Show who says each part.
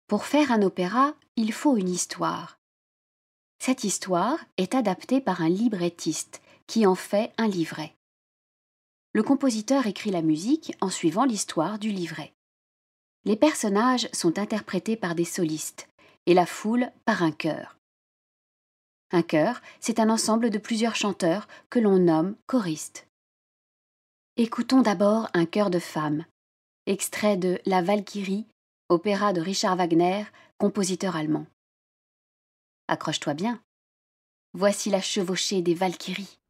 Speaker 1: Pour faire un opéra, il faut une histoire. Cette histoire est adaptée par un librettiste qui en fait un livret. Le compositeur écrit la musique en suivant l'histoire du livret. Les personnages sont interprétés par des solistes et la foule par un chœur. Un chœur, c'est un ensemble de plusieurs chanteurs que l'on nomme choristes. Écoutons d'abord un chœur de femmes, extrait de La Valkyrie, opéra de Richard Wagner, compositeur allemand. Accroche-toi bien. Voici la chevauchée des Valkyries.